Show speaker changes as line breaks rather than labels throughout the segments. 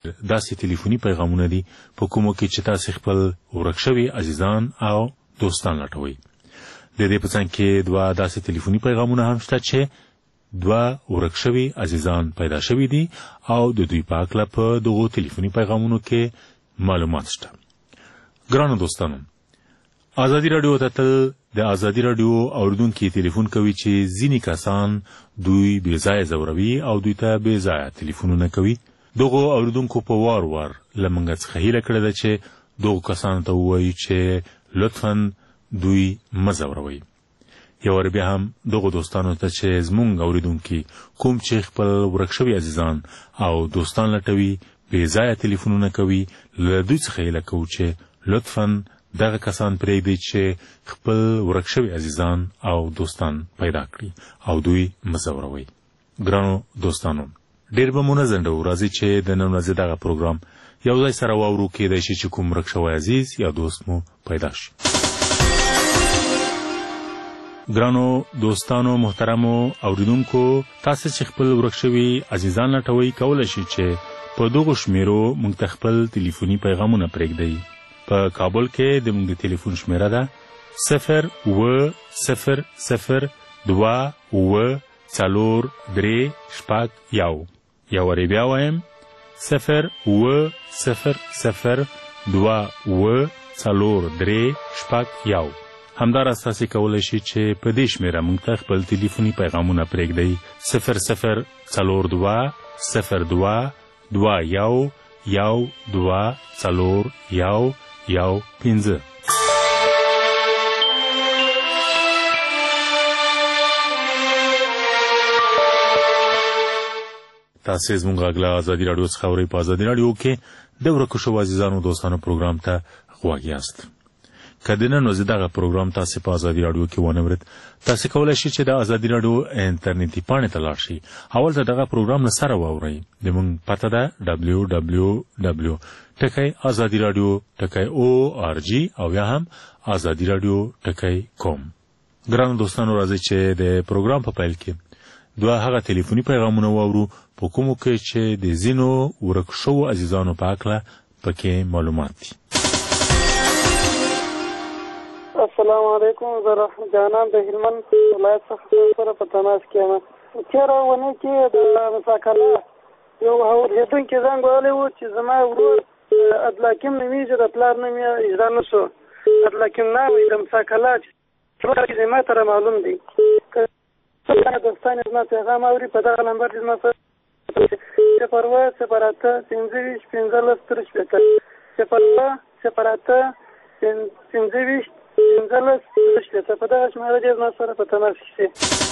داسې ټلیفوني پیغامونه دي په کومو کې چې تاسو خپل ورک شوي عزیزان او دوستان لټوي. د دې په څنګ کې دوه داسې ټلیفوني پیغامونه هم شته چې دوه ورک شوي عزیزان پیدا شوي دي او د دوی په اړه په دغو ټلیفوني پیغامونو کې معلومات شته. ګرانو دوستانو، ازادي رادیو ته تل د ازادي رادیو اوریدونکو ټلیفون کوي چې ځینې کسان دوی بې ځایه ځوروي او دوی ته بې ځایه ټلیفونونه کوي. دغه اوریدونکو په وار لمنګ څخه هیله کړې ده چې دغه کسان ته ووایي چې لطفاً دوی مه ځوروئ. یو ور بیا هم دغه دوستانو ته چې زمونږ اوریدونکي کوم چې خپل ورک شوي عزیزان او دوستان لټوي بې ځایه ټلیفونونه کوي، له دوی څخه هیله کوو چې لطفاً دغه کسان پرېږدي چې خپل ورک شوي عزیزان او دوستان پیدا کړي او دوی مه ځوروئ. ګرانو دوستانو، ډېر به مو نه ځنډوو، راځئ چې د نن ورځې دغه پروګرام یو ځای سره واورو، کېدای شي چې کوم ورک شوی عزیز یا دوست مو پیدا شي. ګرانو دوستانو، محترمو اوریدونکو، تاسو چې خپل ورک شوي عزیزان لټوئ، کولی شئ چې په دغو شمیرو موږ ته خپل ټلیفوني پیغامونه پرېږدئ. په کابل کې د موږ د ټلیفون شمیره ده 0800243 یو وری بیا وایم 0800243 همداراز تاسو کولی شئ چې په دې شمیره موږ ته خپل ټلیفوني پیغامونه پرېږدئ 00221 تاسو زموږ غږ له ازادي رادیو څخه اورئ. په ازادي رادیو کې د ورکو شوو عزیزانو دوستانو پروګرام ته غوږ یاست. که د نن ورځې دغه پروګرام تاسو په ازادي رادیو کې ونه اورئ، تاسو کولی شئ چې د ازادي رادیو انټرنیټي پاڼې ته لاړ شئ او هلته دغه پروګرام له سره واورئ. زموږ پته ده www.azadiradio.org او یا هم azadiradio.com. ګرانو دوستانو، راځئ چې د پروګرام په پیل کې دوه هغه ټلیفوني پیغامونه واورو په کومو کې چې د ځینو ورک شوو عزیزانو په اړه پکې معلومات دي.
السلام علیکم، زه رحمت جانان د هلمند ولایت څخه سره په تماس کې یم. تېره اونۍ کې د مساکله یو اورېدونکي زنګ وهلی و چې زما ورور عبدالحکیم نومیږي، د پلار نوم یې اجرا نه شو، عبدالحکیم ناوی د مساکله چې ما ته معلوم دی. دوستان زما پیغام اوري په دغه نمبر کې زما سره 0 په دغه شماره دې زما سره په تماس کې.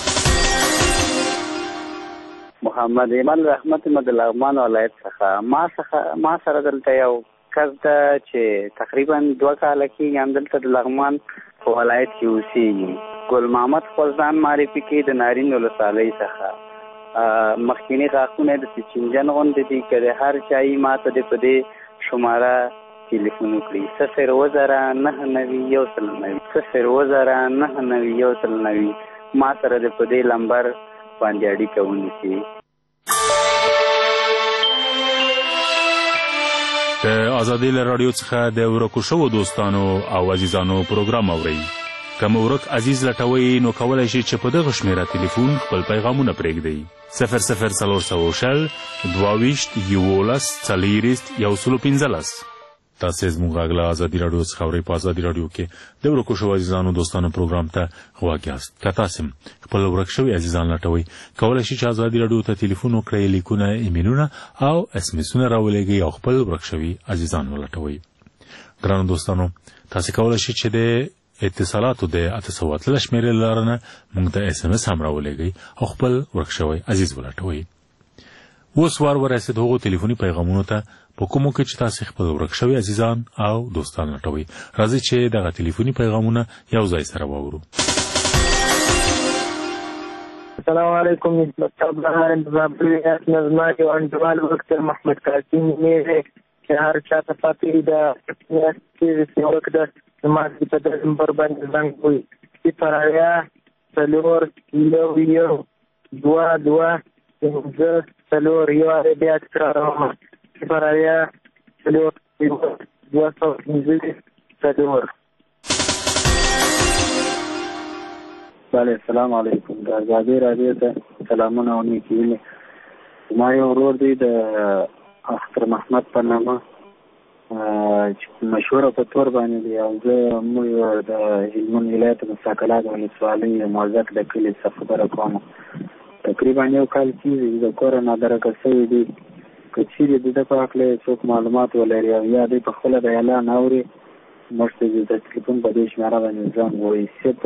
محمد ایمان رحمت مد لغمان ولایت څخه ما سره دلته یو کس ده چې تقریبا 2 کاله کېږي همدلته د لغمان په ولایت کې اوسېږي. ګل محمد خوزدان معرفي کې د نارین ولسوالۍ څخه. مخکینی غاښونه د چنجن غوندې دي، که د هر چایي ما ته د په دې شماره ټلیفون وکړي 02099 ما سره د په دې نمبر باندې اړیکه ونیسي.
د ازادي رادیو څخه د ورکو شوو دوستانو او عزیزانو پروګرام اورئ. که مو ورک عزیز لټوئ نو کولی شئ چې په دغه شمیره ټلیفون خپل پیغامونه پرېږدئ 00322 تاسو زموږ غږ له ازادي رادیو څخه اورئ. په ازادي رادیو کې د ورکو شوو عزیزانو دوستانو پروګرام ته غوږ یاست. که تاسو خپل ورک شوي عزیزان لټوئ، کولی شئ چې ازادي رادیو ته ټلیفون وکړئ، لیکونه، ایمیلونه او SMS-ونه راولېږئ او خپل ورک شوي عزیزان ولټوئ. ګرانو دوستانو، تاسو کولی شئ چې د اتصالاتو د 813 شمیرې له لارې نه موږ ته SMS هم راولېږئ او خپل ورک شوی عزیز ولټوئ. اوس وار ورسېد هغو ټلیفوني پیغامونو ته په کومو کې چې تاسو خپل ورک شوي عزیزان او دوستان لټوئ. راځئ چې دغه ټلیفوني پیغامونه یو ځای سره واورو.
السلام علیکم، نظمات او انډوال وکتر محمد قاسم میره چې هر چا ته پاتې ده چې وکړه زما په دې نمبر باندې زنګ کوي 0 2 2 بیا تکراروم برای 215
بله السلام علیکم. د ازادي راډیو ته سلامونه او نیکې هیلې. ما یو ورور دی د اختر محمد په نامه چې مشهوره په تور باندې دی او زه موږ د هلمند ولایت مساکلات ولسوالۍ موظف د کلي څخه خبره کوم. تقریبا یو کال کېږي د کوره نادرکه شوی دی. که چیرې د ده په هکله څوک معلومات ولري او یا دی په خپله د اعلان اوري موږ ته د تلیفون په دې شمېره باندې زنګ ووایي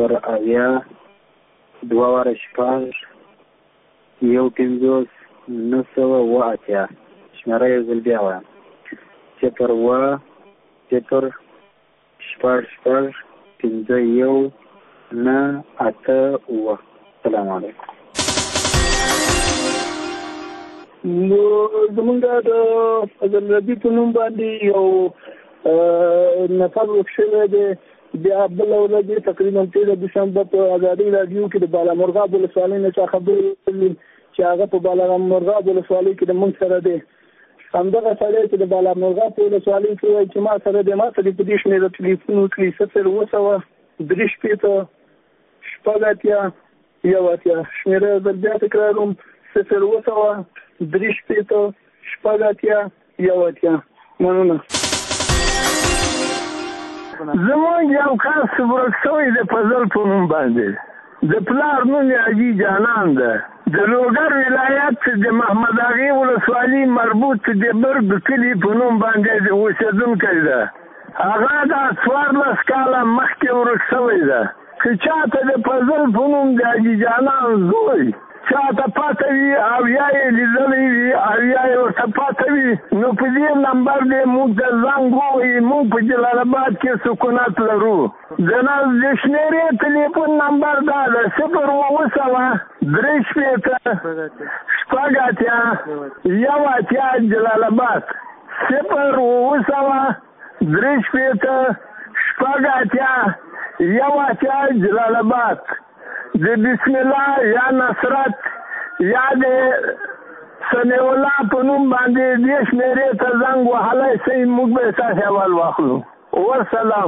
080-2-15-980 شمېره یو ځل بیا وایم 0-15-980. السلام علیکم.
نو زمونږ د فضل ربي په نوم باندې یو نفر ورک شوی دی. بیا بله ورځ تقریبا 13 دوشنبه په ازادي راډیو کې د بالامرغاب ولسوالۍ نه چا خبرې وکړلې چې هغه په بالامرغاب ولسوالۍ کې د موږ سره دی. همدغه سړی چې د بالامرغاب په ولسوالۍ کې وایي چې ما سره دی، ما سره په دې شمېره تلیفون وکړي 0-2-3-0-6-80 شمېره زه بیا تکراروم 0-2-3-0-6-80 مننه.
زمونږ یو کس ورک شوی د فضل په نوم باندې، د پلار نوم یې حاجي جانان ده، د لوګر ولایت د محمد اغې ولسوالي مربوط د برګ کلي په نوم باندې اوسېدونکی ده. هغه د 14 کاله مخکې ورک شوی ده. که چاته د فضل په نوم د حاجي جانان زوی چاته پاته وي او یا یې لیدلی وي او یا یې ورته پاته وي نو په دې نمبر دی موږ ته زنګ ووایي. موږ په جلال آباد کې سکونت لرو. د شمېرې تلیفون نمبر دا ده 0-9-3-6-80 جلال آباد 0-9-3-6-80 جلال آباد. د بسم الله یا نصرت یا د سمیع الله په نوم باندې دې شمېرې ته زنګ وهلی شئ، موږ به ستاسې اول واخلو. والسلام.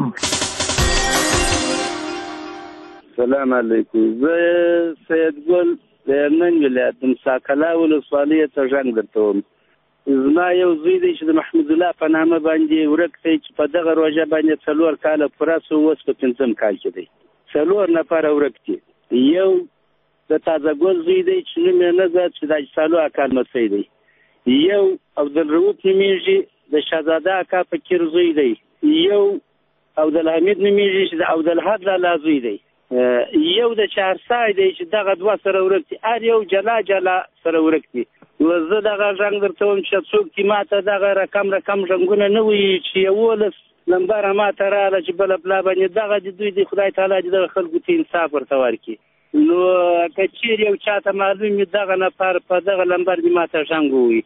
السلام علیکم. زه سید ګل د هلمند ولایت مساکله ولسوالۍ ته زنګ درته زما یو زوی دی چې د محمود الله په نامه باندې ورک دی چې په دغه روژه باندې 4 کاله پوره سو، اوس په 5م کال کې دی. 4 نفره ورک دي. یو د تازه ګل زوی دی چې نوم یې نه زه چې د اجسالو اکا لمسی دی. یو عبدالرؤف نومیږي د شهزاده اکا فقیر زوی دی. یو عبدالحمید نومیږي چې د عبدالحد لالا زوی دی. یو د چهارسای دی چې دغه 2 سره ورک دي. هر یو جلا جلا سره ورک دي. نو زه دغه رنګ درته وایم چې څوک چې ما ته دغه رقم رنګونه نه وایي چې 11 نمبر ما ته راغله چې بله پلا باندې دغه د دوی د خدای تعالی چې دغه خلکو ته انصاف ورته ورکړي. نو که چیرې یو چا ته معلوم وي دغه نفر په دغه نمبر دې ما ته زنګ ووایي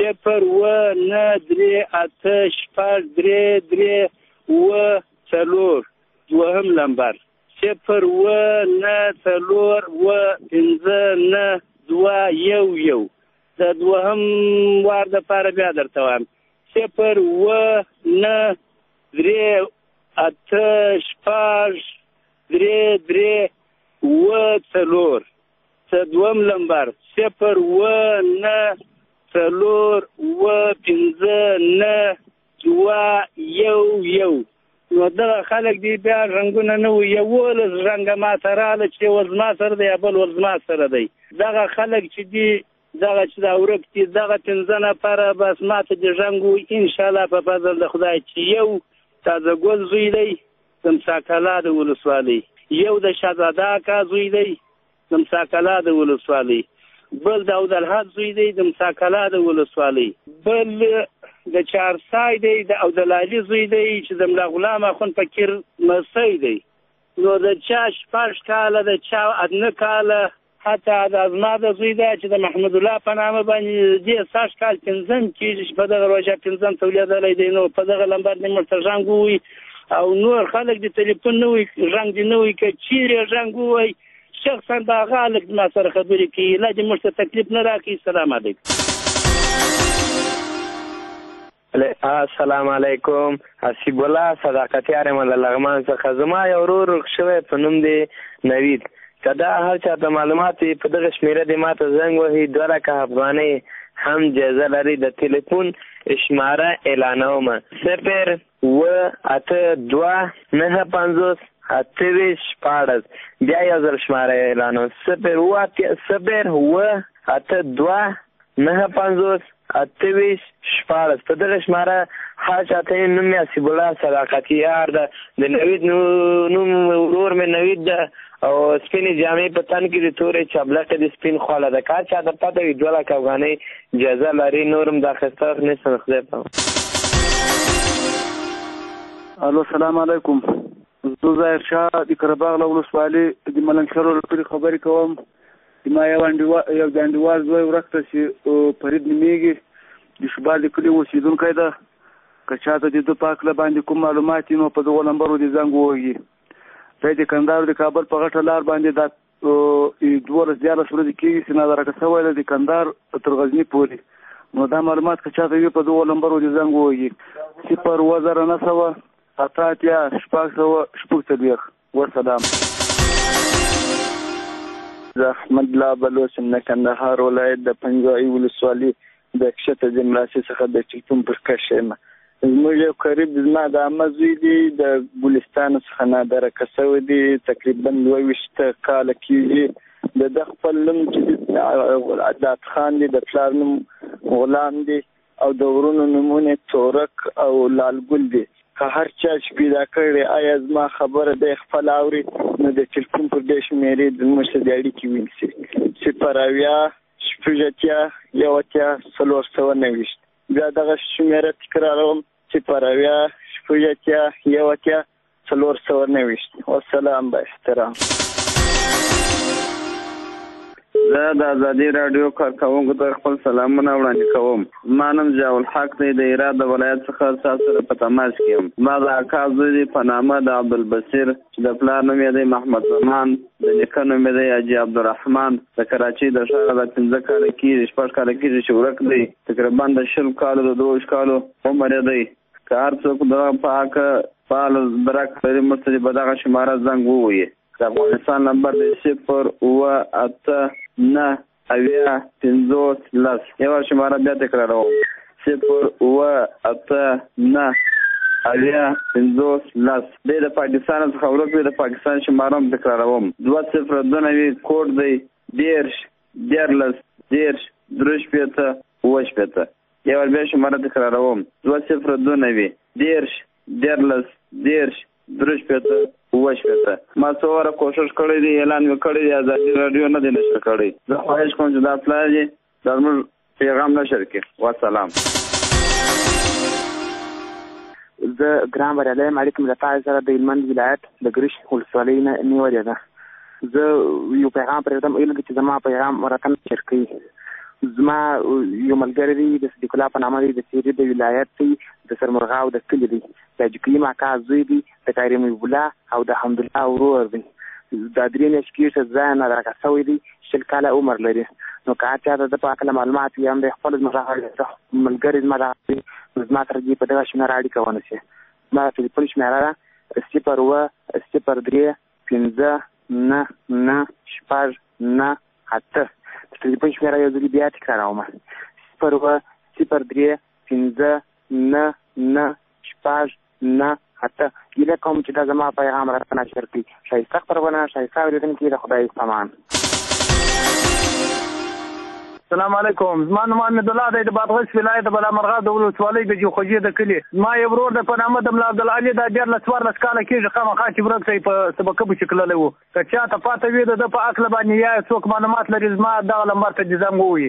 0-9-3-8-4 دوهم نمبر 0-9-4-15-9-2-1 د دوهم وار دپاره بیا درته وایم 0-9-3-8-4 دوهم نمبر 0-9-4-15-9-2-1. نو دغه خلک دی بیا رنګونه نه وي. 11 رنګه ما ته راغله چې یو زما سره دی یا بل ور زما سره دی. دغه خلک چې دي دغه چې دا ورک دي دغه 15 نفره بس ما ته دې زنګ ووایي انشاءالله په فضل د خدای چې یو تازه ګل زوی دی د مساکله د ولسوالۍ، یو د شهزاده اکا زوی دی د مساکله د ولسوالۍ، بل د عبدالحد زوی دی د مساکله د ولسوالۍ، بل د چهارسای دی د عبدالعلي زوی دی چې د ملا غلام اخون فقیر مسی دی. نو د چا 6 کاله د چا 9 کاله حتی د ازما د زوی دی چې د محمود الله په نامه باندې دې 6 کال 5م کېږي چې په دغه روژه 5م تولیدلی دی. نو په دغه لمبر دې موږ ته زنګ ووایي او نور خلک د تلیفون نه وایي زنګ دې نه وایي. که چیرې زنګ ووایي شخصا به هغه هلک ما سره خبرې کوي. الله دې موږ ته تکلیف نه راکړي. السلام علیکم.
السلام علیکم. حسیب الله صداقتیار یم له لغمان څخه. زما یو ورور شوی په نوم دی نوید. که دا هر چاته معلومات وي په دغه شمېره دې ما ته زنګ وهي 2 لکه افغانۍ هم جایزه لري. د تلیفون شماره اعلانوم 0829528 بیا یو ځل شماره اعلانوم 0829528 په دغه شماره هر چاته نوم یې حسیب الله صداقتیار ده. د نوید نوم ورور مې نوید ده او سپینې جامې په تن کې د تورې چابلکه د سپین خواله ده. که چاته پته وي 2 لکه افغانۍ جایزه لري. نورم دا اخیسته وخت نیسم خدای په
الو السلام علیکم. زه ظاهر شاه د قرهباغ له ولسوالۍ د ملنګ شهر ولسوالۍ خبرې کوم. ما یو د انډیوال زوی ورک ته چې فرید نومېږي د شوبال د کلي اوسېدونکی ده. که چاته د ده په هکله باندې کوم معلومات وي نو په دغو نمبرو دې زنګ ووهي. دی د کندهار د کابل په غټه لار باندې دا 12-14 ورځې کېږي چې نادرکه شوی ده د کندهار تر غزني پورې. نو دا معلومات که چاته وي په دغو نمبرو دې زنګ ووهي 02900 والسلام.
زه احمد الله بلوچ یم د کندهار ولایت د پنجوایي ولسوالۍ د کښته جملاسي څخه د ټلیفون پر کش یم. زموږ یو قریب زما د عمه زوی دی د ګلستان څخه نادرکه شوی دی. تقریبا 22 کاله کېږي. د ده خپل نوم چې عداد خان دی، د پلار نوم غلام دی او د ورونو نومونه تورک او لالګل دی. که هر چا چې پیدا کړی آیا زما خبره دی خپل اوري نو د ټلیفون پر دې شمېرې زموږ سره د اړیکې ونیسي 080-1 بیا دغه شمېره تکراروم 080-1 والسلام با احترام. زه د ازادي راډیو کارکوونکو ته خپل سلامونه وړاندې کوم. ما نوم ضیاء الحق دی، د هرات د ولایت څخه تاسو سره په تماس کې یم. ما د اکا زوی دی په نامه د عبدالبصیر چې د پلار نوم یې دی محمد زمان، د نیکه نوم یې دی حاجي عبدالرحمن. د کراچۍ د ښاره د 15 کاله کېږي 6 کاله کېږي چې ورک دی. تقریبا د 20 کالو د 22 کالو عمر یې دی. که هر څوک دغه په حقه فعال درک لري موږ ته به دغه شماره زنګ ووهي. د افغانستان نمبر دی 0-8-9-50-10. یو شماره بیا تکراروم 0-8-9-50-10. دی د پاکستان څخه ورک دی. د پاکستان شماره هم تکراروم 2029 کوډ دی 10-13-13-15. یو بیا شماره تکراروم 2029-13-13-15. ما څو واره کوشش کړی دی، اعلان مې کړی دی، ازادي راډیو نه دی نشر کړی. زه خواهش کوم چې دا پلار دی دا زموږ پیغام نشر کړي. والسلام.
زه ګران بریالی یم. اړیکې مې له تاسو سره د هلمند ولایت د ګرش ولسوالۍ نه نیولې ده. زه یو پیغام پرېږدم هیله ده چې زما پیغام راته نشر کړي. زما یو ملګری دی د صدیق الله په نامه دی، د سیرې د ولایت دی، د سرمرغاو د کلي دی، د حاجي اکا زوی دی، د کریم الله او د حمدالله ورور دی. دا 3 میاشتې کېږي چې ځای نادرکه شوی دی، 20 کاله عمر لري. نو که هر چا ته د په هکله معلومات وي هم دی خپل ملګري زما دغه زما سره دې په دغه شمېره اړیکه ونیسي. زما ټلیفون شمېره ده 0-1-0-3-9-9-8. ټلیفون شمېره یو ځلې بیا تکراروم 0-1-3-9-9-8. هیله کوم چې دا زما پیغام راته نشر کړي. ښایسته خپرونه، ښایسته اورېدونکي، د خدای سامان.
السلام علیکم. زما نوم حمید الله دی، د بادغیس ولایت د بلامرغاب د ولسوالۍ د جوخجي د کلي. زما یو ورور دی په نامه د ملا عبدالعلي، دا 14 کاله کېږي خامخا چې ورک دی په سبقه چې تللی و. که چاته پاته وي د ده په هکله باندې یا څوک معلومات لري زما دغه نمبر ته دې زنګ ووهي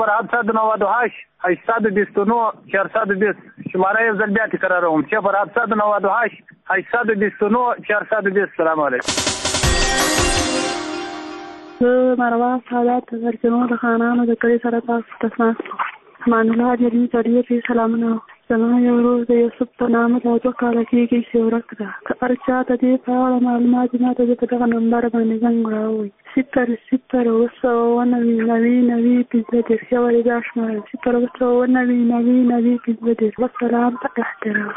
0-792-820 شماره یو ځل بیا تکراروم 0-792-820. سلام علیکم.
زه مروه سعادت د زرچنو د خانانو د کلي سره تاسو ته امان الله جرمي ته ډېر سلامونه زما یو ورور د یوسف په نامه دا 2 کاله کېږي چې ورک ده. که هر چا ته دې په اړه معلومات ما ته په دغه نمبر باندې زنګ راووایي 009099015 یو دا شمېر 0099015. والسلام په احترام.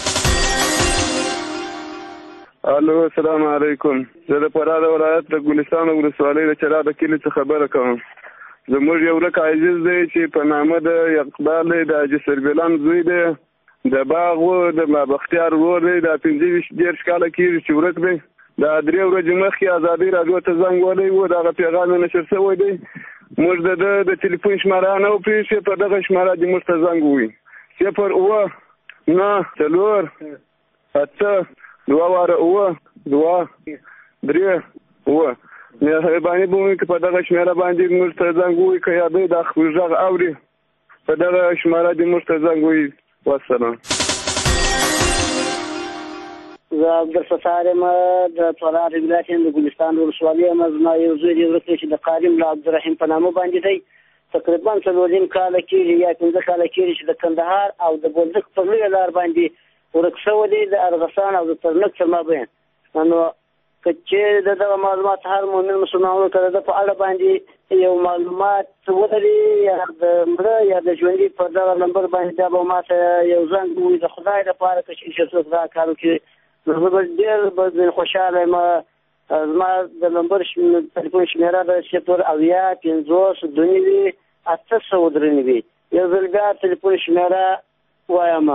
الو السلام علیکم. زه د فراه ولایت د ګلستان ولسوالۍ د چراغ کلي څخه خبره کوم. زموږ یو ورک عزیز دی چې په نامه د اقبال د حاجي سربلان زوی دی، د باغ و د بختیار ورور دی، د 15 کاله کېږي چې ورک دی. دا 3 ورځې مخکې ازادي راډیو ته زنګ وهلی و، دغه پیغام یې نشر شوی دی. موږ د تلیفون شماره نه وپېښې، په دغه شماره دې موږ ته زنګ ووایي 009 مهرباني به وکړئ په دغه شمېره باندې موږ ته زنګ ووایي، که یا دی دا غږ اوري په دغه شماره دې موږ ته زنګ ووایي. والسلام.
زه عبدالفتاح یم د فراه ولایت د ګلستان ولسوالۍ یم. زما یو زوی دی ورک دی چې د قارم له عبدالرحیم په نامه باندې دی. تقریبا 4 کاله کېږي یا 15 کاله کېږي چې د کندهار او د بولدک پر لویه لار باندې ورک شوی دی، د ارغسان او د ترنک تر مابین. نو که چې دغه معلومات هر مؤمن مسلمان ورته د په اړه باندې یو معلومات ولري یا د مړه یا د ژوندي په دغه نمبر باندې دا به ماته یو زنګ ووایي د خدای لپاره که چې څوک دا کار وکړي. زه به ډېر خوشحاله یم. زما د نمبر تلیفون شمېره ده 080529893. یو ځل بیا تلیفون شمېره وایم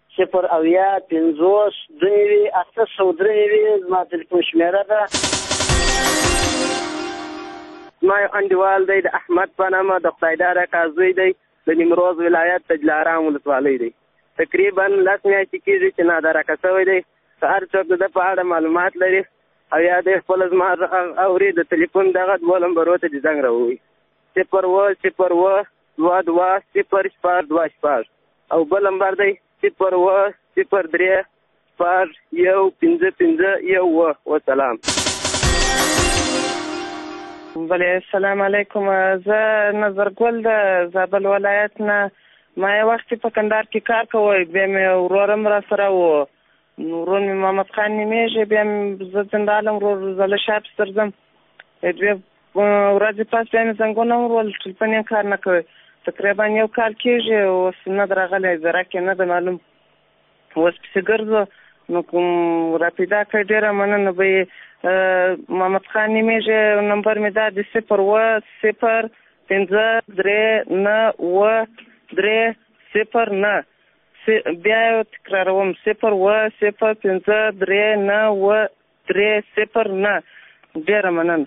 080529893 زما تلیفون شمېره ده.
زما یو انډیوال دی د احمد په نامه، د خدایداره کازوی دی، د نیمروز ولایت د دلارام ولسوالۍ دی. تقریبا 10 میاشتې کېږي چې نادرکه شوی دی. که هر څوک د ده په اړه معلومات لري او یا د خپل زما اوري د تلیفون دغه 2 نمبرو ته دې زنګ راووایي 0102020 او بل نمبر دی 010301551. والسلام.
بله السلام علیکم. زه نظرګل د زابل ولایت نه. ما یو وخت په کندهار کې کار کوی، بیا مې ورورم را سره و، ورور مې محمد خان نومیږي، بیا زه زندالم ورور زله شاپ سترځم. 2 ورځې پس بیا مې زنګونه ورول، ټلیفون یې کار نه کوي. تقریبا 1 کال کېږي اوس نه د راغلی، زراک یې نه ده معلوم. اوس پسې ګرځو نو کوم راپیدا کړئ، ډېره مننه. به یې محمد خان نومیږي، نمبر مې دا د 010599309. بیا یې تکراروم 010599309. ډېره مننه.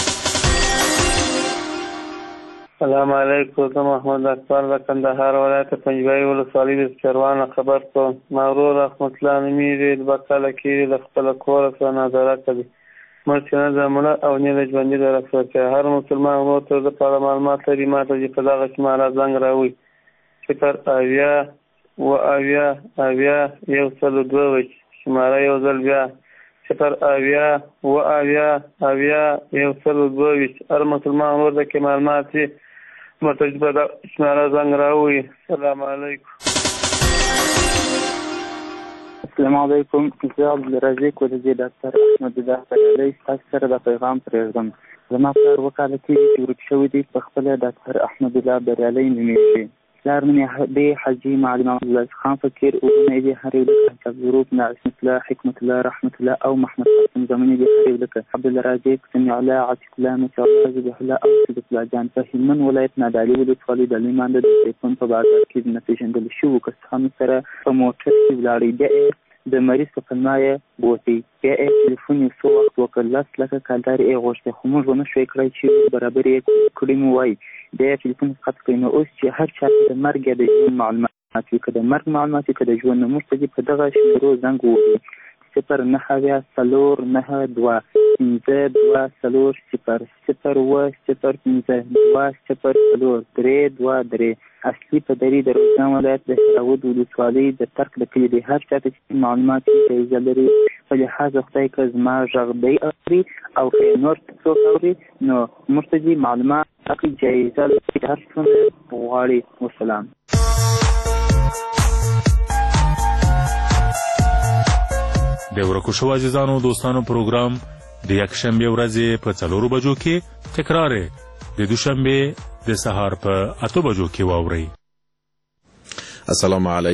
السلام علیکم. زه محمد اکبر د کندهار ولایت پنجوايي ولسوالۍ د چروان خبر کوم. ما ورور رحمت الله نومیږي، 2 کاله کېږي د خپله کوره سره نادرکه دی. مړ چې نه د مړه او نه د ژوندي د رخصتۍ. هر مسلمان ورور ته د په اړه معلومات لري ما ته په دغه شماره زنګ راووایي 080900102. شماره یو ځل بیا 080900102. هر مسلمان ورور ته کې معلومات وي مرتج په شماره زنګ راووایي. السلام علیکم.
السلام علیکم. زه عبدالرزاق ولدي ډاکټر احمد الله بریالي ستاسو سره دا پیغام پرېږدم. زما پلار 2 کاله کېږي چې ورک شوی دی. په خپله ډاکټر احمد الله بریالي نومیږي. پلار نوم یې دی حاجي معلم عبدالله خان فقیر، ورونه یې دي هر یو لکه حضروب عصمت الله، حکمت الله، رحمت الله او محمد قاسم. زمون یې دي هر یو لکه عبدالرزاق، سمیع الله، عاطف الله، مصطفی الله، ذبیح الله او صدیق الله جان. په هلمند ولایت نادعلي ولسوالۍ د لیمانده د تلیفون په بازار کې د نپېژندل شوو کسانو سره په موټر کې ولاړی. بیا د مریض په پلمه یې بوتې، بیا یې تلیفون یې څو وخت وکړ، 10 لکه کلدار یې غوښتې، خو موږ ونه شوی کړی چې برابر یې کړي مو وایي. بیا یې تلیفون قطع کړی. نو اوس چې هر چا د مرګ یا د ژوند معلومات وي، که د مرګ معلومات وي که د ژوند، نو موږ ته دې په دغه شمېرو زنګ ووهي 0949205020323. اصلي پدري د روزګان ولایت د هراود ولسوالۍ د ترک د کلي دی. هر چاته چې معلومات جایزه لري په لحاظ خدای که زما غږ دی اوري او که نور څوک اوري نو موږ ته دې معلومات اخلي جایزه لري. هر څومره غواړي. والسلام.
د ورکو شو عزیزانو دوستانو پروګرام د یکشنبه ورځې په 4 بجو کې تکرار د دوشنبه د سهار په 8 بجو کې واوري. السلام علیکم.